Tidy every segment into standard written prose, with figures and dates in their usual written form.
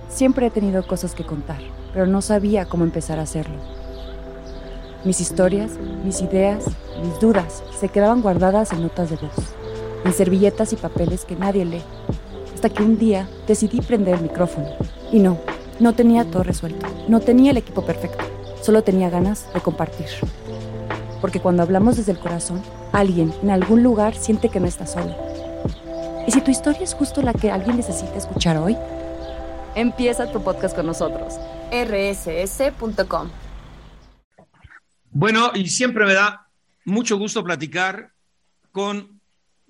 Siempre he tenido cosas que contar, pero no sabía cómo empezar a hacerlo. Mis historias, mis ideas, mis dudas se quedaban guardadas en notas de voz, en servilletas y papeles que nadie lee, hasta que un día decidí prender el micrófono. Y no tenía todo resuelto, no tenía el equipo perfecto, solo tenía ganas de compartir. Porque cuando hablamos desde el corazón, alguien en algún lugar siente que no está solo. ¿Y si tu historia es justo la que alguien necesita escuchar hoy? Empieza tu podcast con nosotros. rss.com. Bueno, y siempre me da mucho gusto platicar con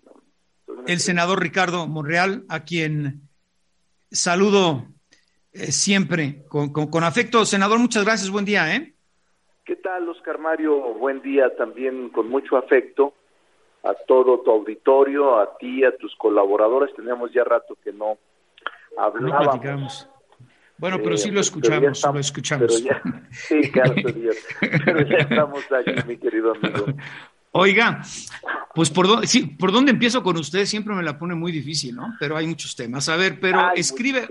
el senador Ricardo Monreal, a quien saludo siempre con afecto. Senador, muchas gracias, buen día, ¿eh? ¿Qué tal, Oscar Mario? Buen día, también con mucho afecto a todo tu auditorio, a ti, a tus colaboradores. Teníamos ya rato que no hablábamos. No platicamos. Bueno, pero sí lo escuchamos, lo escuchamos. Sí, claro, pero ya estamos allí, mi querido amigo. Oiga, pues ¿por dónde empiezo con usted? Siempre me la pone muy difícil, ¿no? Pero hay muchos temas. A ver, pero escribe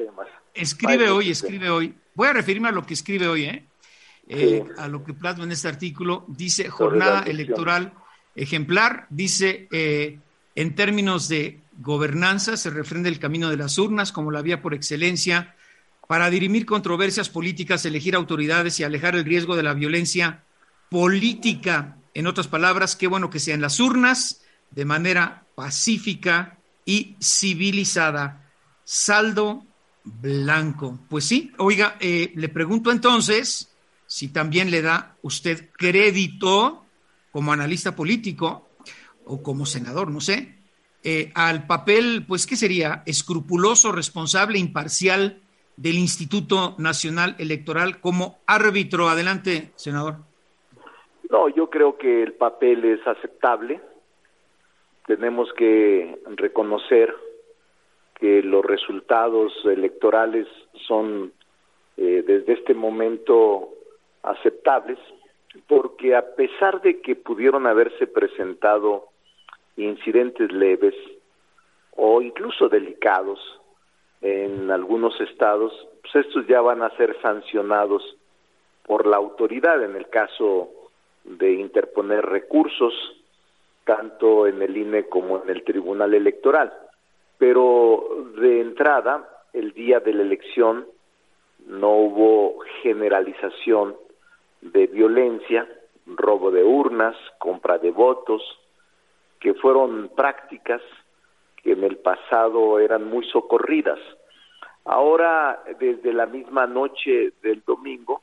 hoy. Voy a referirme a lo que escribe hoy, Sí. A lo que plasma en este artículo. Dice, jornada electoral ejemplar. Dice, en términos de gobernanza, se refrenda el camino de las urnas como la vía por excelencia para dirimir controversias políticas, elegir autoridades y alejar el riesgo de la violencia política. En otras palabras, qué bueno que sea en las urnas, de manera pacífica y civilizada. Saldo blanco. Pues sí, oiga, le pregunto entonces si también le da usted crédito como analista político o como senador, no sé, al papel, pues, ¿qué sería? Escrupuloso, responsable, imparcial del Instituto Nacional Electoral como árbitro. Adelante, senador. No, yo creo que el papel es aceptable. Tenemos que reconocer que los resultados electorales son desde este momento aceptables, porque a pesar de que pudieron haberse presentado incidentes leves o incluso delicados en algunos estados, pues estos ya van a ser sancionados por la autoridad en el caso de interponer recursos, tanto en el INE como en el Tribunal Electoral. Pero de entrada, el día de la elección no hubo generalización de violencia, robo de urnas, compra de votos, que fueron prácticas que en el pasado eran muy socorridas. Ahora, desde la misma noche del domingo,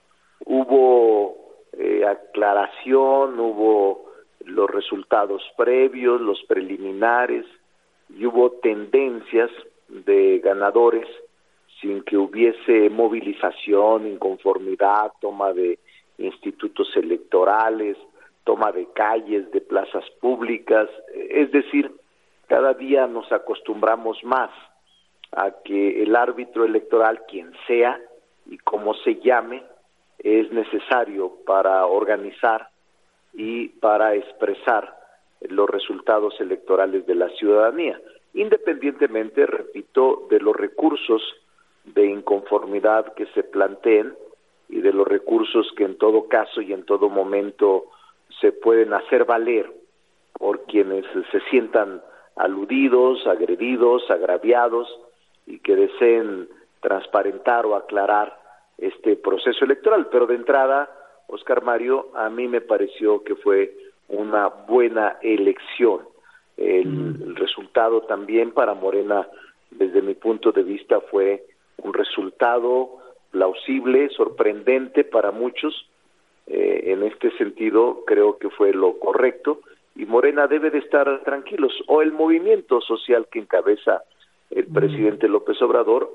hubo aclaración, hubo los resultados previos, los preliminares, y hubo tendencias de ganadores sin que hubiese movilización, inconformidad, toma de institutos electorales, toma de calles, de plazas públicas. Es decir, cada día nos acostumbramos más a que el árbitro electoral, quien sea y como se llame, es necesario para organizar y para expresar los resultados electorales de la ciudadanía, independientemente, repito, de los recursos de inconformidad que se planteen y de los recursos que en todo caso y en todo momento se pueden hacer valer por quienes se sientan aludidos, agredidos, agraviados y que deseen transparentar o aclarar este proceso electoral. Pero de entrada, Oscar Mario, a mí me pareció que fue una buena elección. El resultado también para Morena, desde mi punto de vista, fue un resultado plausible, sorprendente para muchos. En este sentido, creo que fue lo correcto y Morena debe de estar tranquilos. O el movimiento social que encabeza el presidente López Obrador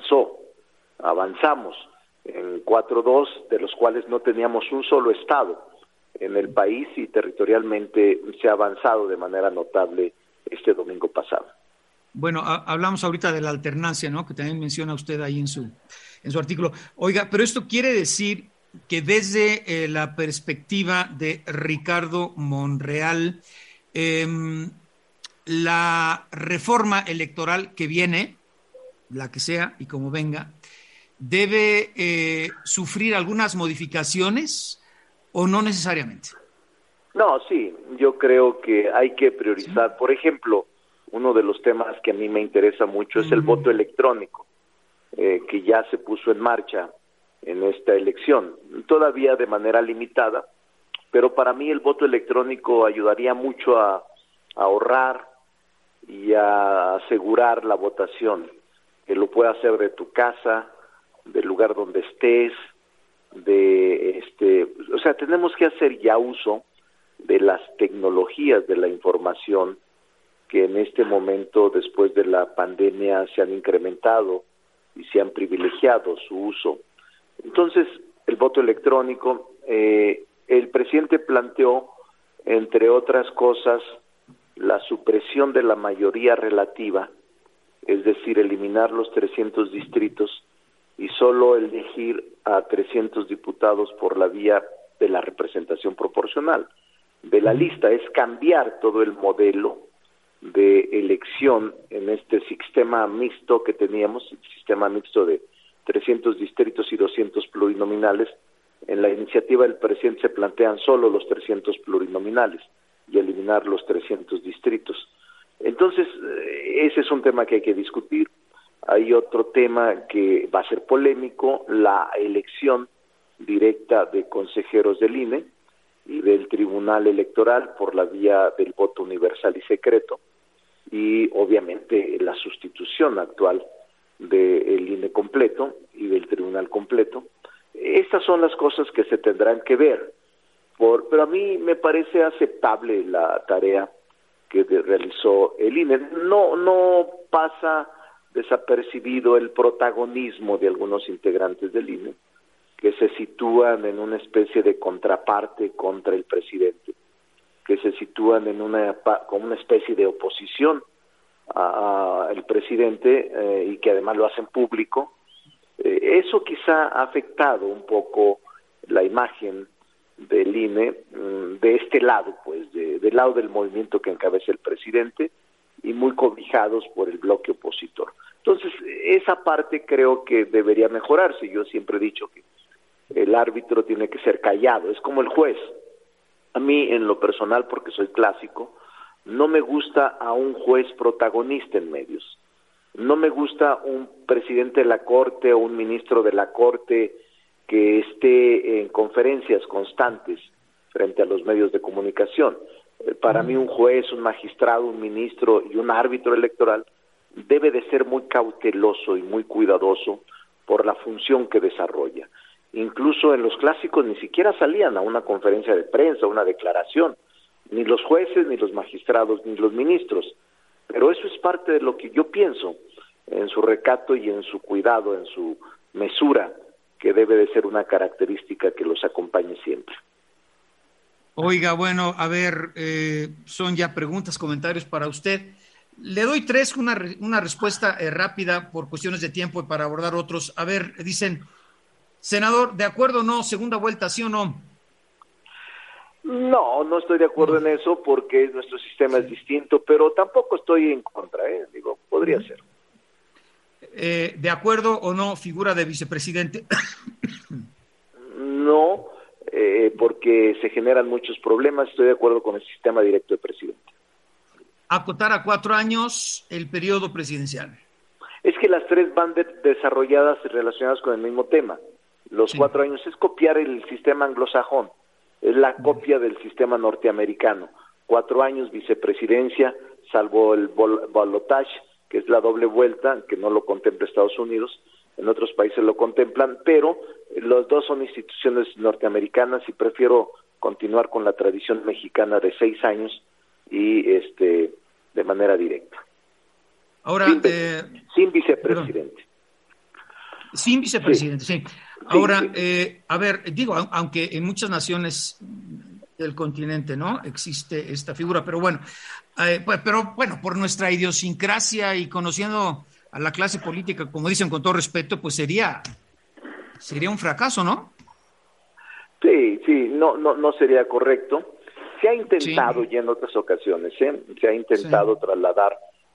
avanzamos en 4-2, de los cuales no teníamos un solo estado en el país y territorialmente se ha avanzado de manera notable este domingo pasado. Bueno, hablamos ahorita de la alternancia, ¿no? Que también menciona usted ahí en su artículo. Oiga, pero esto quiere decir que desde la perspectiva de Ricardo Monreal, la reforma electoral que viene la que sea y como venga, debe sufrir algunas modificaciones o no necesariamente? No, sí, yo creo que hay que priorizar. ¿Sí? Por ejemplo, uno de los temas que a mí me interesa mucho es el voto electrónico, que ya se puso en marcha en esta elección, todavía de manera limitada, pero para mí el voto electrónico ayudaría mucho a ahorrar y a asegurar la votación, que lo pueda hacer de tu casa, del lugar donde estés, o sea, tenemos que hacer ya uso de las tecnologías de la información que en este momento, después de la pandemia, se han incrementado y se han privilegiado su uso. Entonces, el voto electrónico, el presidente planteó, entre otras cosas, la supresión de la mayoría relativa, es decir, eliminar los 300 distritos y solo elegir a 300 diputados por la vía de la representación proporcional. De la lista es cambiar todo el modelo de elección en este sistema mixto que teníamos, el sistema mixto de 300 distritos y 200 plurinominales. En la iniciativa del presidente se plantean solo los 300 plurinominales y eliminar los 300 distritos. Entonces, ese es un tema que hay que discutir. Hay otro tema que va a ser polémico, la elección directa de consejeros del INE y del Tribunal Electoral por la vía del voto universal y secreto, y obviamente la sustitución actual del INE completo y del Tribunal completo. Estas son las cosas que se tendrán que ver, pero a mí me parece aceptable la tarea que realizó el INE. No pasa desapercibido el protagonismo de algunos integrantes del INE, que se sitúan en una especie de contraparte contra el presidente, que se sitúan como una especie de oposición al presidente y que además lo hacen público. Eso quizá ha afectado un poco la imagen del INE de este lado, pues, del lado del movimiento que encabeza el presidente y muy cobijados por el bloque opositor. Entonces, esa parte creo que debería mejorarse. Yo siempre he dicho que el árbitro tiene que ser callado, es como el juez. A mí, en lo personal, porque soy clásico, no me gusta a un juez protagonista en medios. No me gusta un presidente de la Corte o un ministro de la Corte que esté en conferencias constantes frente a los medios de comunicación. Para mí, un juez, un magistrado, un ministro y un árbitro electoral debe de ser muy cauteloso y muy cuidadoso por la función que desarrolla. Incluso en los clásicos ni siquiera salían a una conferencia de prensa, una declaración, ni los jueces, ni los magistrados, ni los ministros. Pero eso es parte de lo que yo pienso, en su recato y en su cuidado, en su mesura, que debe de ser una característica que los acompañe siempre. Oiga, bueno, a ver, son ya preguntas, comentarios para usted. Le doy tres, una respuesta rápida por cuestiones de tiempo y para abordar otros. A ver, dicen, senador, ¿de acuerdo o no? ¿Segunda vuelta, sí o no? No estoy de acuerdo en eso porque nuestro sistema es distinto, pero tampoco estoy en contra, digo, podría ser. ¿De acuerdo o no figura de vicepresidente? No, porque se generan muchos problemas. Estoy de acuerdo con el sistema directo de presidente. Acotar a 4 años el periodo presidencial. Es que las tres van desarrolladas y relacionadas con el mismo tema. Los 4 años es copiar el sistema anglosajón, es la copia del sistema norteamericano. 4 años vicepresidencia, salvo el ballotage, que es la doble vuelta, que no lo contempla Estados Unidos, en otros países lo contemplan, pero los dos son instituciones norteamericanas y prefiero continuar con la tradición mexicana de 6 años y de manera directa. Ahora, sin vicepresidente. Perdón. Sin vicepresidente, sí. Ahora, a ver, digo, aunque en muchas naciones del continente, ¿no?, existe esta figura, pero bueno, por nuestra idiosincrasia y conociendo a la clase política, como dicen con todo respeto, pues sería un fracaso, ¿no? Sí, no sería correcto. Se ha intentado ya en otras ocasiones, se ha intentado trasladar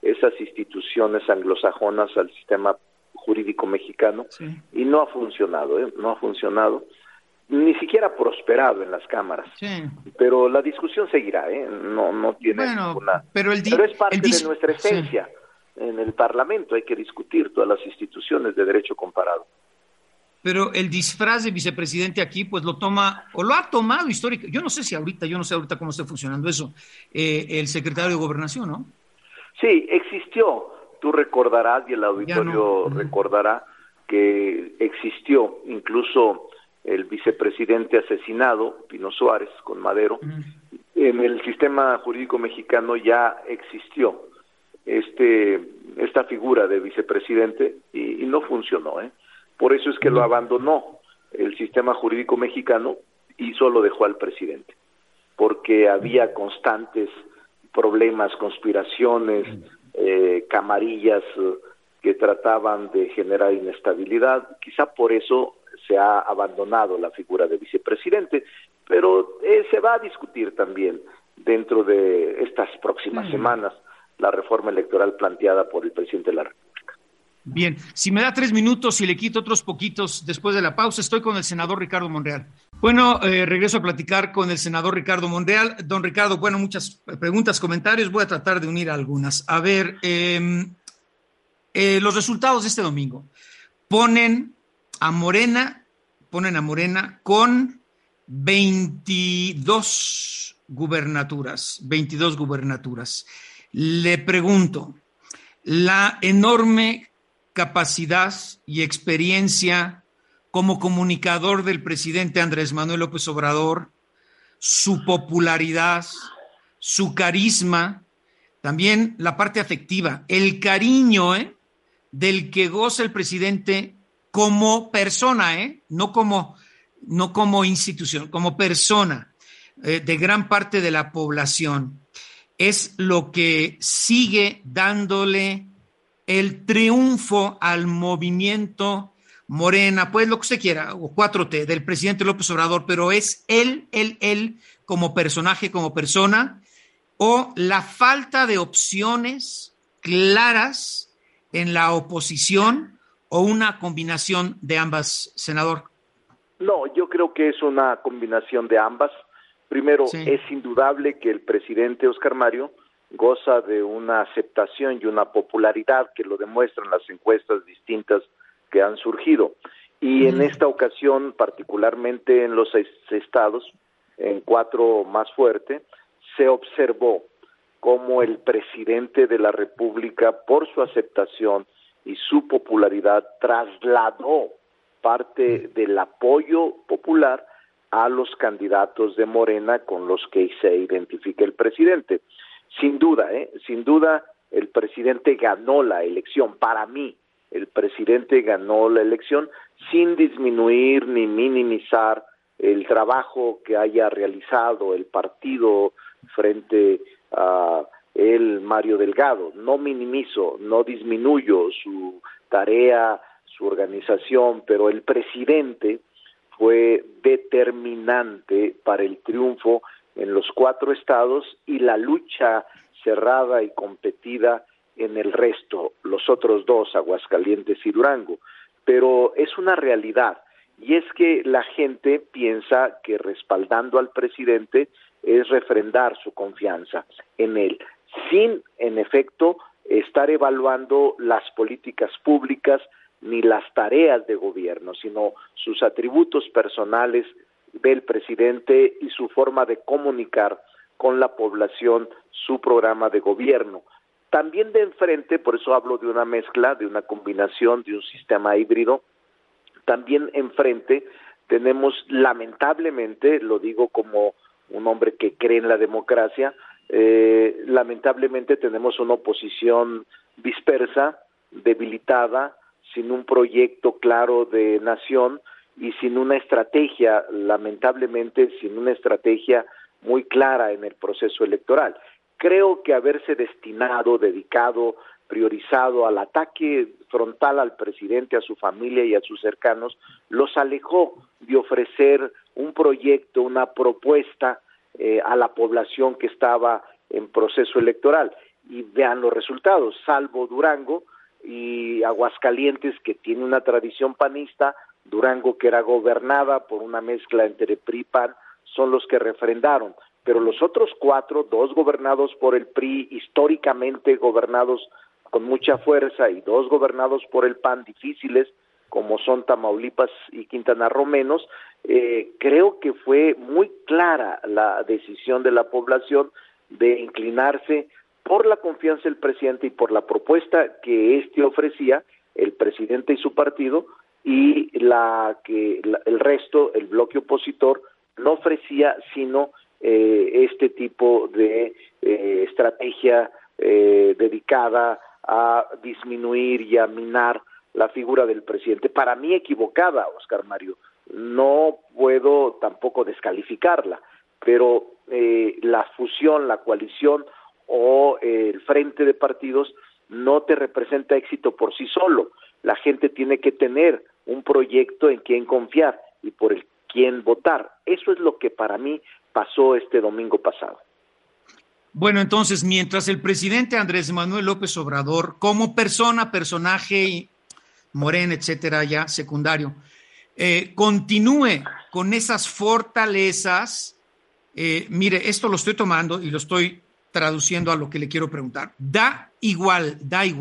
esas instituciones anglosajonas al sistema jurídico mexicano, sí, y no ha funcionado, no ha funcionado, ni siquiera ha prosperado en las cámaras. Sí. Pero la discusión seguirá, no tiene ninguna... Pero es parte de nuestra esencia. Sí. En el Parlamento hay que discutir todas las instituciones de derecho comparado. Pero el disfraz de vicepresidente aquí, pues lo toma, o lo ha tomado histórico. Yo no sé ahorita cómo está funcionando eso, el secretario de Gobernación, ¿no? Sí, existió. Tú recordarás, y el auditorio recordará, que existió incluso el vicepresidente asesinado, Pino Suárez, con Madero. En el sistema jurídico mexicano ya existió esta figura de vicepresidente y no funcionó, Por eso es que lo abandonó el sistema jurídico mexicano y solo dejó al presidente, porque había constantes problemas, conspiraciones, camarillas que trataban de generar inestabilidad. Quizá por eso se ha abandonado la figura de vicepresidente, pero se va a discutir también dentro de estas próximas semanas la reforma electoral planteada por el presidente de la República. Bien, si me da 3 minutos y le quito otros poquitos después de la pausa, estoy con el senador Ricardo Monreal. Bueno, regreso a platicar con el senador Ricardo Monreal. Don Ricardo, bueno, muchas preguntas, comentarios, voy a tratar de unir algunas. A ver, los resultados de este domingo ponen a Morena con 22 gubernaturas. Le pregunto, la enorme capacidad y experiencia como comunicador del presidente Andrés Manuel López Obrador, su popularidad, su carisma, también la parte afectiva, el cariño del que goza el presidente como persona, no como institución, como persona de gran parte de la población, es lo que sigue dándole el triunfo al movimiento Morena, pues lo que usted quiera, o 4T, del presidente López Obrador, pero es él como personaje, como persona, o la falta de opciones claras en la oposición, o una combinación de ambas, senador. No, yo creo que es una combinación de ambas. Primero, es indudable que el presidente Óscar Mario goza de una aceptación y una popularidad que lo demuestran las encuestas distintas que han surgido. Y en esta ocasión, particularmente en los 6 estados, en 4 más fuerte, se observó cómo el presidente de la República, por su aceptación y su popularidad, trasladó parte del apoyo popular a los candidatos de Morena con los que se identifica el presidente. Sin duda, el presidente ganó la elección. Para mí, el presidente ganó la elección sin disminuir ni minimizar el trabajo que haya realizado el partido frente a él, Mario Delgado. No minimizo, no disminuyo su tarea, su organización, pero el presidente fue determinante para el triunfo en los 4 estados y la lucha cerrada y competida en el resto, los otros 2, Aguascalientes y Durango. Pero es una realidad, y es que la gente piensa que respaldando al presidente es refrendar su confianza en él, sin, en efecto, estar evaluando las políticas públicas ni las tareas de gobierno, sino sus atributos personales del presidente y su forma de comunicar con la población su programa de gobierno. También de enfrente, por eso hablo de una mezcla, de una combinación, de un sistema híbrido, también enfrente tenemos, lamentablemente, lo digo como un hombre que cree en la democracia, lamentablemente tenemos una oposición dispersa, debilitada, sin un proyecto claro de nación y sin una estrategia, lamentablemente, sin una estrategia muy clara en el proceso electoral. Creo que haberse destinado, dedicado, priorizado al ataque frontal al presidente, a su familia y a sus cercanos, los alejó de ofrecer un proyecto, una propuesta a la población que estaba en proceso electoral. y vean los resultados, salvo Durango y Aguascalientes, que tiene una tradición panista. Durango, que era gobernada por una mezcla entre PRI y PAN, son los que refrendaron, pero los otros 4, 2 gobernados por el PRI, históricamente gobernados con mucha fuerza, y 2 gobernados por el PAN, difíciles, como son Tamaulipas y Quintana Roo menos, creo que fue muy clara la decisión de la población de inclinarse por la confianza del presidente y por la propuesta que éste ofrecía, el presidente y su partido, y el resto, el bloque opositor, no ofrecía sino este tipo de estrategia dedicada a disminuir y a minar la figura del presidente. Para mí equivocada, Oscar Mario, no puedo tampoco descalificarla, pero la fusión, la coalición o el frente de partidos no te representa éxito por sí solo. La gente tiene que tener un proyecto en quien confiar y por el quien votar. Eso es lo que para mí pasó este domingo pasado. Bueno, entonces, mientras el presidente Andrés Manuel López Obrador, como persona, personaje, Morena, etcétera, ya secundario, continúe con esas fortalezas, mire, esto lo estoy tomando y lo estoy traduciendo a lo que le quiero preguntar. Da igual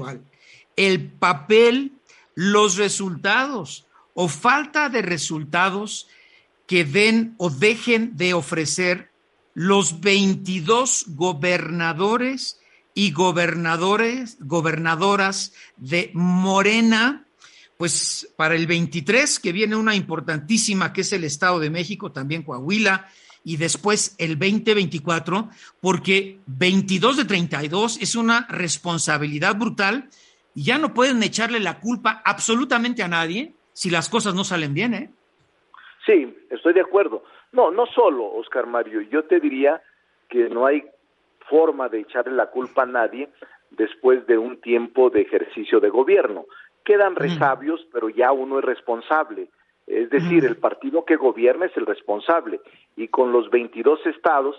el papel, los resultados o falta de resultados que den o dejen de ofrecer los 22 gobernadores y gobernadoras de Morena, pues para el 23, que viene una importantísima, que es el Estado de México, también Coahuila, y después el 2024, porque 22 de 32 es una responsabilidad brutal y ya no pueden echarle la culpa absolutamente a nadie si las cosas no salen bien, ¿eh? Sí, estoy de acuerdo. No solo, Oscar Mario, yo te diría que no hay forma de echarle la culpa a nadie después de un tiempo de ejercicio de gobierno. Quedan resabios, pero ya uno es responsable. Es decir, el partido que gobierna es el responsable. Y con los 22 estados,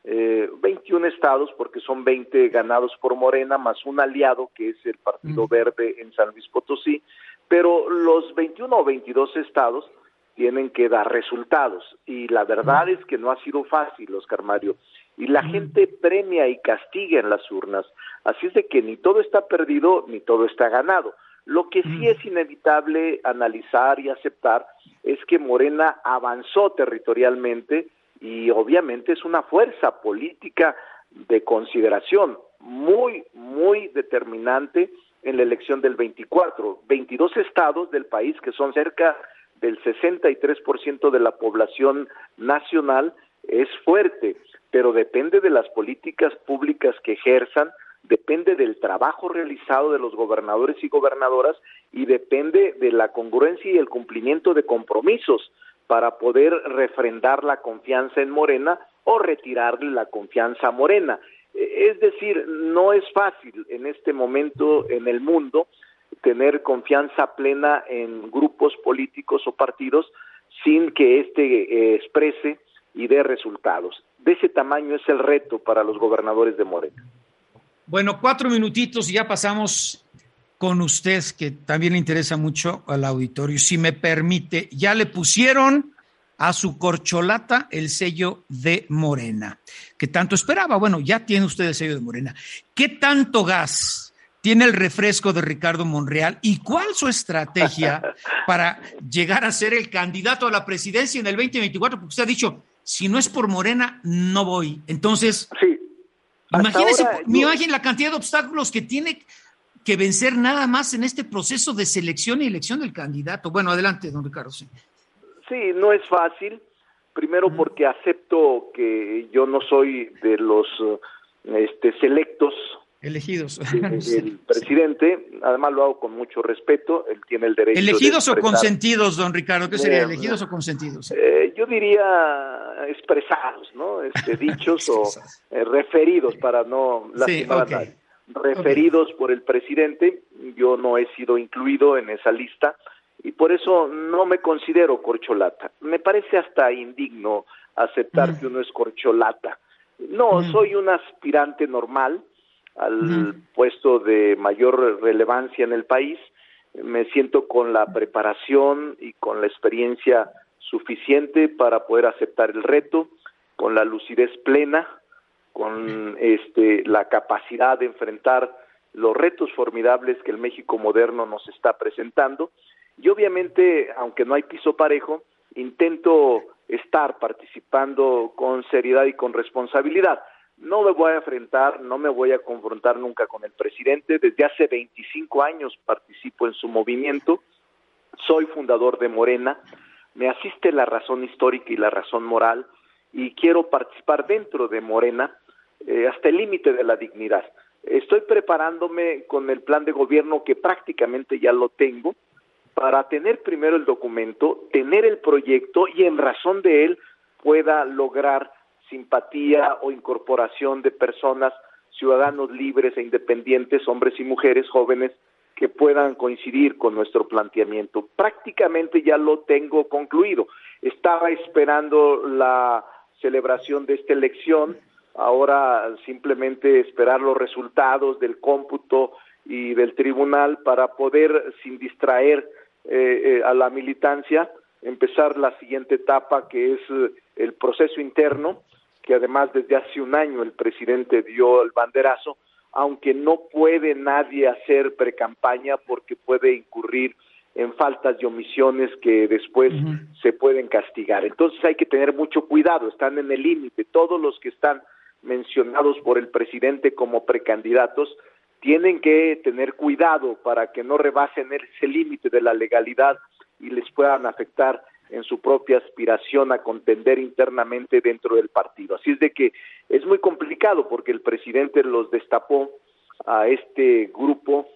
21 estados, porque son 20 ganados por Morena, más un aliado que es el Partido Verde en San Luis Potosí, pero los 21 o 22 estados tienen que dar resultados, y la verdad es que no ha sido fácil, Oscar Mario, y la gente premia y castiga en las urnas, así es de que ni todo está perdido, ni todo está ganado. Lo que sí es inevitable analizar y aceptar es que Morena avanzó territorialmente y obviamente es una fuerza política de consideración muy, muy determinante en la elección del 24. 22 estados del país, que son cerca del 63% de la población nacional, es fuerte, pero depende de las políticas públicas que ejerzan, depende del trabajo realizado de los gobernadores y gobernadoras, y depende de la congruencia y el cumplimiento de compromisos para poder refrendar la confianza en Morena o retirarle la confianza a Morena. Es decir, no es fácil en este momento en el mundo tener confianza plena en grupos políticos o partidos sin que exprese y dé resultados. De ese tamaño es el reto para los gobernadores de Morena. Bueno, 4 minutitos y ya pasamos con usted, que también le interesa mucho al auditorio. Si me permite, ya le pusieron a su corcholata el sello de Morena, que tanto esperaba. Bueno, ya tiene usted el sello de Morena. ¿Qué tanto gas tiene el refresco de Ricardo Monreal y cuál su estrategia para llegar a ser el candidato a la presidencia en el 2024? Porque usted ha dicho, si no es por Morena, no voy. Entonces, sí, imagínese la cantidad de obstáculos que tiene que vencer nada más en este proceso de selección y elección del candidato. Bueno, adelante, don Ricardo. Sí, no es fácil. Primero porque acepto que yo no soy de los selectos elegidos. El presidente, además lo hago con mucho respeto, él tiene el derecho. ¿Elegidos o consentidos, don Ricardo? ¿Qué sería, elegidos o consentidos? Yo diría expresados, ¿no? Dichos o referidos, para no lastimar a nadie. Referidos por el presidente. Yo no he sido incluido en esa lista y por eso no me considero corcholata. Me parece hasta indigno aceptar que uno es corcholata. No, soy un aspirante normal, al puesto de mayor relevancia en el país. Me siento con la preparación y con la experiencia suficiente para poder aceptar el reto, con la lucidez plena, con la capacidad de enfrentar los retos formidables que el México moderno nos está presentando. Y obviamente, aunque no hay piso parejo, intento estar participando con seriedad y con responsabilidad. No me voy a enfrentar, no me voy a confrontar nunca con el presidente. Desde hace 25 años participo en su movimiento, soy fundador de Morena, me asiste la razón histórica y la razón moral, y quiero participar dentro de Morena hasta el límite de la dignidad. Estoy preparándome con el plan de gobierno, que prácticamente ya lo tengo, para tener primero el documento, tener el proyecto y en razón de él pueda lograr simpatía o incorporación de personas, ciudadanos libres e independientes, hombres y mujeres jóvenes, que puedan coincidir con nuestro planteamiento. Prácticamente ya lo tengo concluido. Estaba esperando la celebración de esta elección, ahora simplemente esperar los resultados del cómputo y del tribunal para poder, sin distraer a la militancia, empezar la siguiente etapa, que es el proceso interno, que además desde hace un año el presidente dio el banderazo, aunque no puede nadie hacer precampaña porque puede incurrir en faltas y omisiones que después se pueden castigar. Entonces hay que tener mucho cuidado, están en el límite. Todos los que están mencionados por el presidente como precandidatos tienen que tener cuidado para que no rebasen ese límite de la legalidad y les puedan afectar en su propia aspiración a contender internamente dentro del partido. Así es de que es muy complicado porque el presidente los destapó a este grupo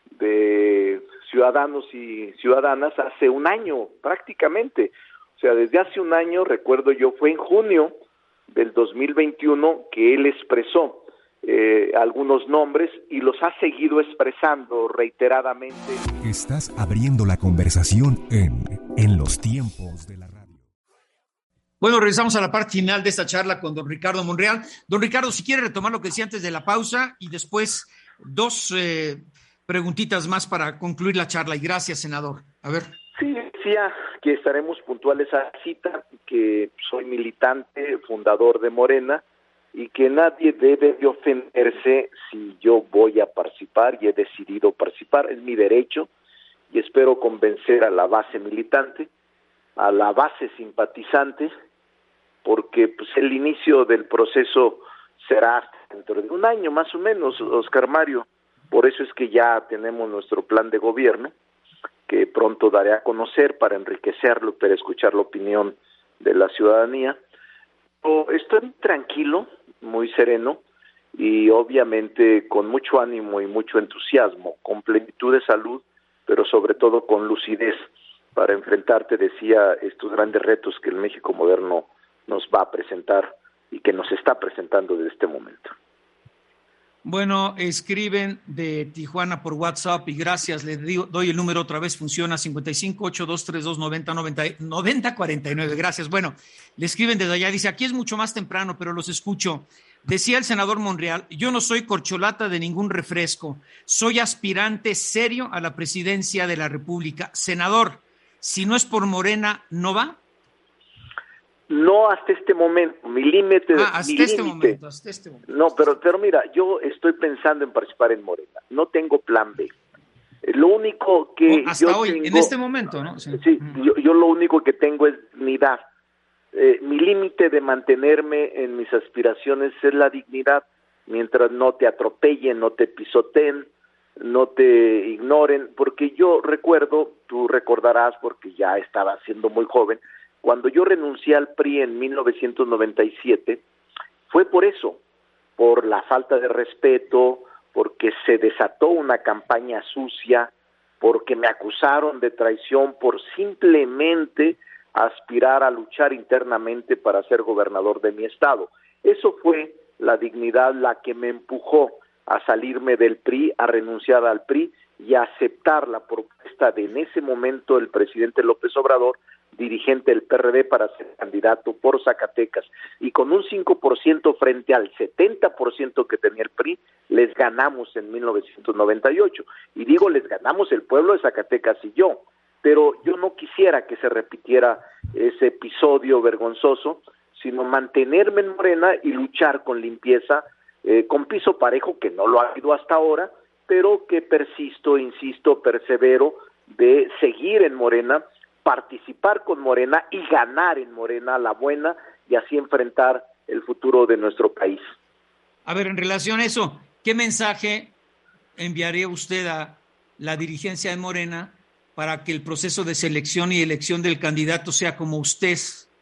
de ciudadanos y ciudadanas hace un año prácticamente. O sea, desde hace un año, recuerdo yo, fue en junio del 2021 que él expresó algunos nombres y los ha seguido expresando reiteradamente. Estás abriendo la conversación en los tiempos de la radio. Bueno, regresamos a la parte final de esta charla con don Ricardo Monreal. Don Ricardo, si quiere retomar lo que decía antes de la pausa y después dos preguntitas más para concluir la charla. Y gracias, senador. A ver. Sí, decía que estaremos puntuales a la cita, que soy militante, fundador de Morena, y que nadie debe de ofenderse si yo voy a participar y he decidido participar. Es mi derecho y espero convencer a la base militante, a la base simpatizante, porque pues el inicio del proceso será dentro de un año más o menos, Oscar Mario. Por eso es que ya tenemos nuestro plan de gobierno, que pronto daré a conocer para enriquecerlo, para escuchar la opinión de la ciudadanía. Estoy tranquilo, muy sereno y obviamente con mucho ánimo y mucho entusiasmo, con plenitud de salud, pero sobre todo con lucidez para enfrentar, te decía, estos grandes retos que el México moderno nos va a presentar y que nos está presentando desde este momento. Bueno, escriben de Tijuana por WhatsApp y gracias, doy el número otra vez, funciona 55-8232-9049, gracias. Bueno, le escriben desde allá, dice, aquí es mucho más temprano, pero los escucho. Decía el senador Monreal, yo no soy corcholata de ningún refresco, soy aspirante serio a la presidencia de la República. Senador, si no es por Morena, ¿no va? No hasta este momento, mi límite. Hasta este momento. No, pero mira, yo estoy pensando en participar en Morena, no tengo plan B. Lo único que hasta yo hoy, tengo, en este momento, ¿no? Sí, yo lo único que tengo es dignidad. Mi límite de mantenerme en mis aspiraciones es la dignidad, mientras no te atropellen, no te pisoteen, no te ignoren, porque yo recuerdo, tú recordarás porque ya estaba siendo muy joven, cuando yo renuncié al PRI en 1997, fue por eso, por la falta de respeto, porque se desató una campaña sucia, porque me acusaron de traición por simplemente aspirar a luchar internamente para ser gobernador de mi estado. Eso fue la dignidad la que me empujó a salirme del PRI, a renunciar al PRI y a aceptar la propuesta de en ese momento el presidente López Obrador dirigente del PRD para ser candidato por Zacatecas, y con un 5% frente al 70% que tenía el PRI, les ganamos en 1998. Y digo, les ganamos el pueblo de Zacatecas y yo, pero yo no quisiera que se repitiera ese episodio vergonzoso, sino mantenerme en Morena y luchar con limpieza, con piso parejo, que no lo ha habido hasta ahora, pero que persisto, insisto, persevero de seguir en Morena, participar con Morena y ganar en Morena la buena, y así enfrentar el futuro de nuestro país. A ver, en relación a eso, ¿qué mensaje enviaría usted a la dirigencia de Morena para que el proceso de selección y elección del candidato sea como usted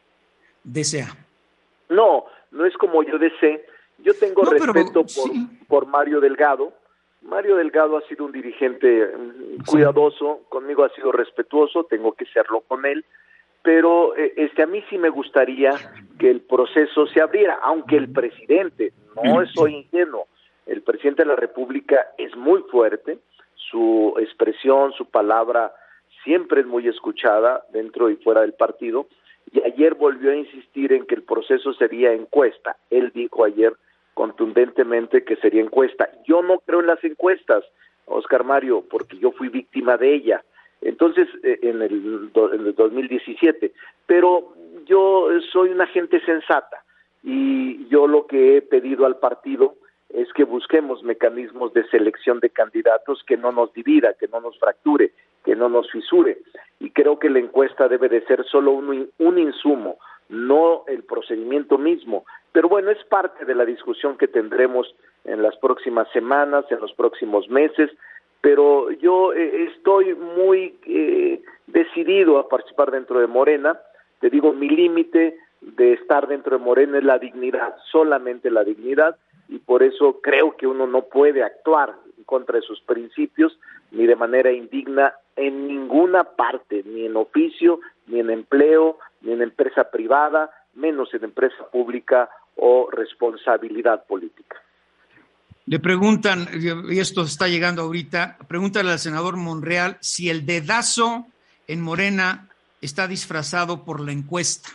desea? No es como yo deseo. Yo tengo respeto por Mario Delgado. Mario Delgado ha sido un dirigente cuidadoso, conmigo ha sido respetuoso, tengo que serlo con él, pero a mí sí me gustaría que el proceso se abriera, aunque el presidente, no soy ingenuo, el presidente de la República es muy fuerte, su expresión, su palabra siempre es muy escuchada dentro y fuera del partido, y ayer volvió a insistir en que el proceso sería encuesta. Él dijo ayer contundentemente que sería encuesta. Yo no creo en las encuestas, Oscar Mario, porque yo fui víctima de ella. Entonces, en el 2017, pero yo soy una gente sensata y yo lo que he pedido al partido es que busquemos mecanismos de selección de candidatos que no nos divida, que no nos fracture, que no nos fisure, y creo que la encuesta debe de ser solo un insumo, no el procedimiento mismo, pero bueno, es parte de la discusión que tendremos en las próximas semanas, en los próximos meses, pero yo estoy muy decidido a participar dentro de Morena. Te digo, mi límite de estar dentro de Morena es la dignidad, solamente la dignidad, y por eso creo que uno no puede actuar en contra de sus principios, ni de manera indigna en ninguna parte, ni en oficio, ni en empleo, ni en empresa privada, menos en empresa pública o responsabilidad política. Le preguntan, y esto está llegando ahorita, pregúntale al senador Monreal si el dedazo en Morena está disfrazado por la encuesta.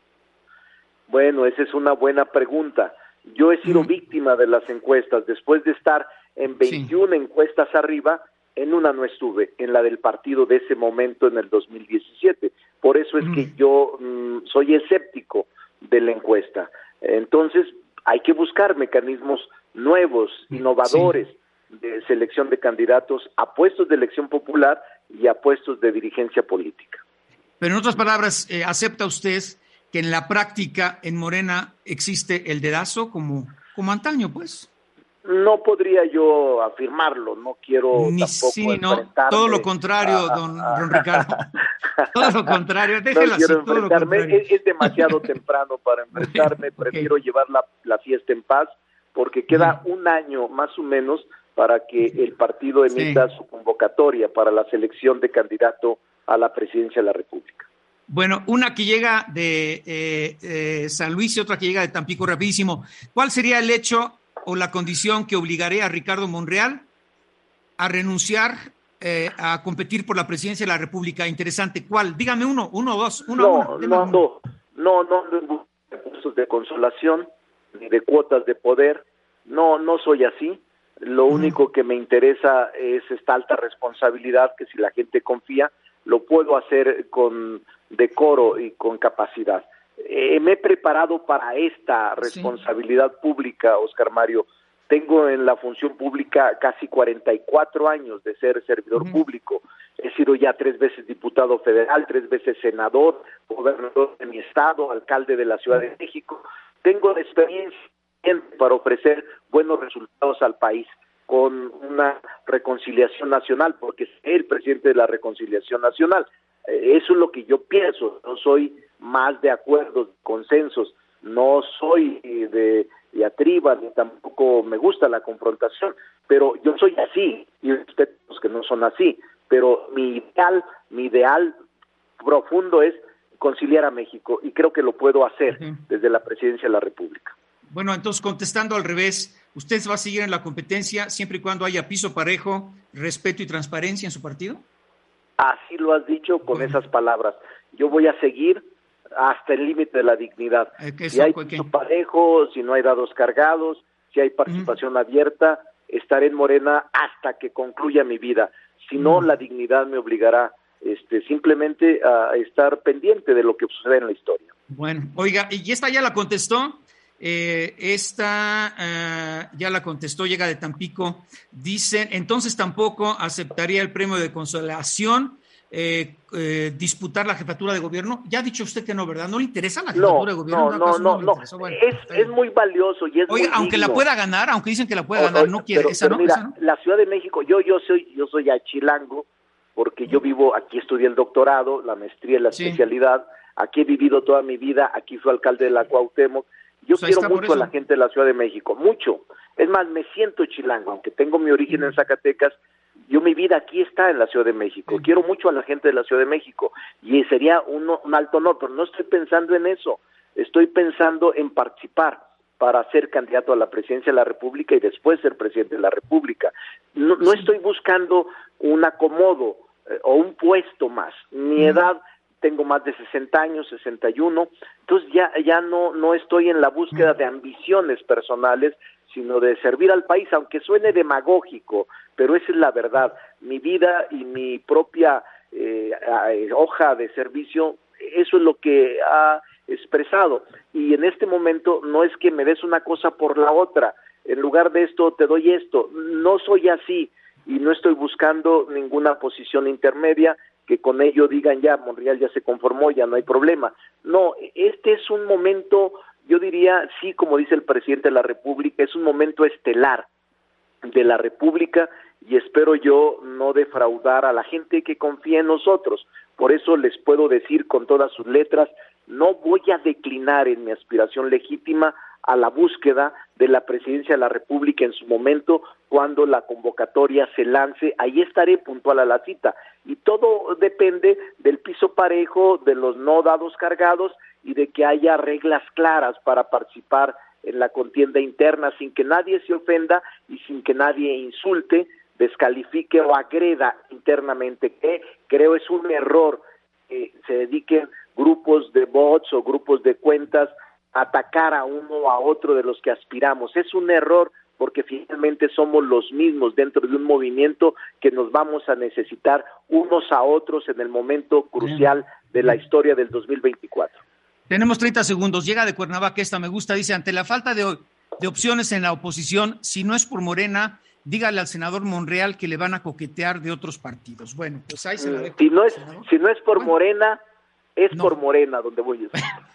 Bueno, esa es una buena pregunta. Yo he sido víctima de las encuestas. Después de estar en 21 encuestas arriba, en una no estuve, en la del partido de ese momento en el 2017. Por eso es que yo soy escéptico de la encuesta. Entonces, hay que buscar mecanismos nuevos, innovadores, de selección de candidatos a puestos de elección popular y a puestos de dirigencia política. Pero en otras palabras, ¿acepta usted que en la práctica en Morena existe el dedazo como antaño, pues? No podría yo afirmarlo, no quiero tampoco enfrentarme. Todo lo contrario, don Ricardo. Todo lo contrario, déjelo no quiero así, todo lo contrario. Es demasiado temprano para enfrentarme, prefiero llevar la fiesta en paz, porque queda un año más o menos para que el partido emita su convocatoria para la selección de candidato a la presidencia de la República. Bueno, una que llega de San Luis y otra que llega de Tampico, rapidísimo. ¿Cuál sería el hecho o la condición que obligaría a Ricardo Monreal a renunciar a competir por la presidencia de la República? Interesante. ¿Cuál? Dígame uno o dos. No ando en puestos de consolación ni de cuotas de poder. No soy así. Lo único que me interesa es esta alta responsabilidad, que si la gente confía, lo puedo hacer con decoro y con capacidad. Me he preparado para esta responsabilidad pública, Oscar Mario. Tengo en la función pública casi 44 años de ser servidor público. He sido ya 3 veces diputado federal, 3 veces senador, gobernador de mi estado, alcalde de la Ciudad de México. Tengo la experiencia para ofrecer buenos resultados al país con una reconciliación nacional, porque soy el presidente de la reconciliación nacional. Eso es lo que yo pienso. No soy más de acuerdos, consensos, no soy de diatriba, ni tampoco me gusta la confrontación, pero yo soy así, y respeto a los que no son así, pero mi ideal profundo es conciliar a México, y creo que lo puedo hacer desde la presidencia de la República. Bueno, entonces, contestando al revés, ¿usted va a seguir en la competencia siempre y cuando haya piso parejo, respeto y transparencia en su partido? Así lo has dicho con esas palabras. yo voy a seguir hasta el límite de la dignidad. Si hay piso parejo, si no hay dados cargados, si hay participación abierta, estaré en Morena hasta que concluya mi vida. Si no, la dignidad me obligará simplemente a estar pendiente de lo que sucede en la historia. Bueno, oiga, y esta ya la contestó. Ya la contestó, llega de Tampico. Dicen, entonces tampoco aceptaría el premio de consolación, disputar la jefatura de gobierno. Ya ha dicho usted que no, ¿verdad? ¿No le interesa la jefatura de gobierno? No. Bueno, es muy valioso y es Oiga, muy aunque digno. la pueda ganar, aunque dicen que la pueda ganar, no quiere. Pero mira, la Ciudad de México, yo soy chilango, porque yo vivo, aquí estudié el doctorado, la maestría, la especialidad, aquí he vivido toda mi vida, aquí fui alcalde de la Cuauhtémoc. Yo quiero mucho a la gente de la Ciudad de México, mucho. Es más, me siento chilango, aunque tengo mi origen en Zacatecas, mi vida aquí está en la Ciudad de México. Quiero mucho a la gente de la Ciudad de México y sería un alto honor, pero no estoy pensando en eso. Estoy pensando en participar para ser candidato a la presidencia de la República y después ser presidente de la República. No estoy buscando un acomodo o un puesto más. Mi edad, tengo más de 60 años, 61, entonces ya no estoy en la búsqueda de ambiciones personales, sino de servir al país, aunque suene demagógico, pero esa es la verdad. Mi vida y mi propia hoja de servicio, eso es lo que ha expresado, y en este momento no es que me des una cosa por la otra, en lugar de esto te doy esto, no soy así, y no estoy buscando ninguna posición intermedia, que con ello digan ya, Monreal ya se conformó, ya no hay problema. No, este es un momento, yo diría, sí, como dice el presidente de la República, es un momento estelar de la República, y espero yo no defraudar a la gente que confía en nosotros. Por eso les puedo decir con todas sus letras, no voy a declinar en mi aspiración legítima a la búsqueda de la presidencia de la República en su momento, cuando la convocatoria se lance, ahí estaré puntual a la cita. Y todo depende del piso parejo, de los no dados cargados y de que haya reglas claras para participar en la contienda interna sin que nadie se ofenda y sin que nadie insulte, descalifique o agreda internamente, que creo es un error que se dediquen grupos de bots o grupos de cuentas a atacar a uno o a otro de los que aspiramos. Es un error porque finalmente somos los mismos dentro de un movimiento que nos vamos a necesitar unos a otros en el momento crucial de la historia del 2024. Tenemos 30 segundos. Llega de Cuernavaca, esta me gusta, dice, ante la falta de opciones en la oposición, si no es por Morena, dígale al senador Monreal que le van a coquetear de otros partidos. Bueno, pues ahí se la dejo. Si no es por Morena, por Morena donde voy a estar.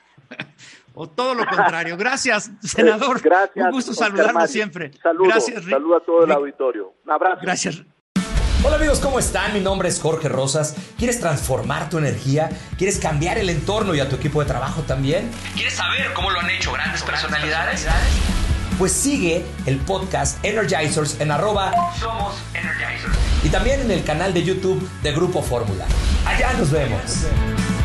O todo lo contrario. Gracias, senador. Gracias. Un gusto saludarlo siempre. Saludo a todo el auditorio. Un abrazo. Gracias. Hola amigos, ¿cómo están? Mi nombre es Jorge Rosas. ¿Quieres transformar tu energía? ¿Quieres cambiar el entorno y a tu equipo de trabajo también? ¿Quieres saber cómo lo han hecho grandes personalidades? Pues sigue el podcast Energizers en @SomosEnergizers y también en el canal de YouTube de Grupo Fórmula. Allá nos vemos.